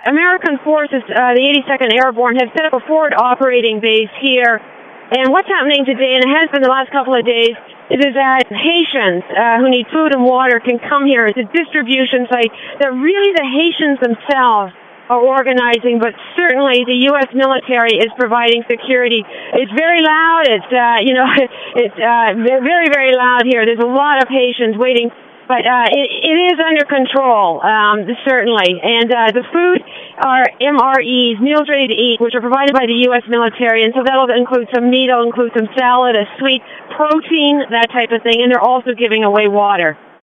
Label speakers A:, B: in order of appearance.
A: American forces, the 82nd Airborne, have set up a forward operating base here. And what's happening today, and it has been the last couple of days, is that Haitians who need food and water can come here. It's a distribution site that really the Haitians themselves are organizing, but certainly the U.S. military is providing security. It's very loud. It's very, very loud here. There's a lot of Haitians waiting, but it is under control, certainly. And the food are MREs, meals ready to eat, which are provided by the U.S. military, and so that'll include some meat, it'll include some salad, a sweet protein, that type of thing, and they're also giving away water.